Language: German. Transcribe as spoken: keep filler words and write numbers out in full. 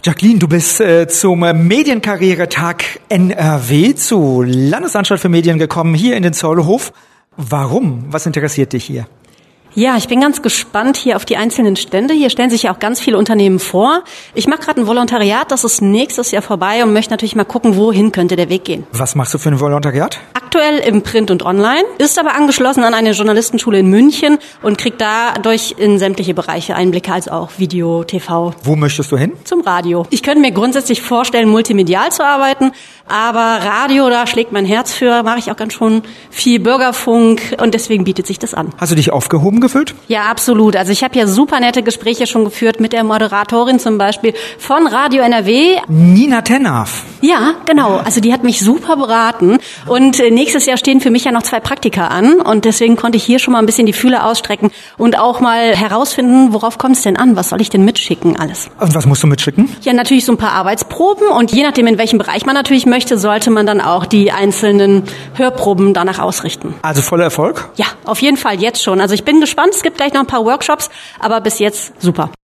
Jacqueline, du bist äh, zum Medienkarrieretag N R W zur Landesanstalt für Medien gekommen, hier in den Zollhof. Warum? Was interessiert dich hier? Ja, ich bin ganz gespannt hier auf die einzelnen Stände. Hier stellen sich ja auch ganz viele Unternehmen vor. Ich mache gerade ein Volontariat, das ist nächstes Jahr vorbei und möchte natürlich mal gucken, wohin könnte der Weg gehen. Was machst du für ein Volontariat? Aktuell im Print und Online, ist aber angeschlossen an eine Journalistenschule in München und kriegt dadurch in sämtliche Bereiche Einblicke, also auch Video, T V. Wo möchtest du hin? Zum Radio. Ich könnte mir grundsätzlich vorstellen, multimedial zu arbeiten, aber Radio, da schlägt mein Herz für, mache ich auch ganz schon viel Bürgerfunk und deswegen bietet sich das an. Hast du dich aufgehoben gefühlt? Ja, absolut. Also ich habe ja super nette Gespräche schon geführt mit der Moderatorin zum Beispiel von Radio N R W. Nina Tennaf. Ja, genau. Also die hat mich super beraten und nächstes Jahr stehen für mich ja noch zwei Praktika an und deswegen konnte ich hier schon mal ein bisschen die Fühler ausstrecken und auch mal herausfinden, worauf kommt es denn an? Was soll ich denn mitschicken alles? Und was musst du mitschicken? Ja, natürlich so ein paar Arbeitsproben und je nachdem, in welchem Bereich man natürlich möchte, sollte man dann auch die einzelnen Hörproben danach ausrichten. Also voller Erfolg? Ja, auf jeden Fall jetzt schon. Also ich bin gespannt, es gibt gleich noch ein paar Workshops, aber bis jetzt super.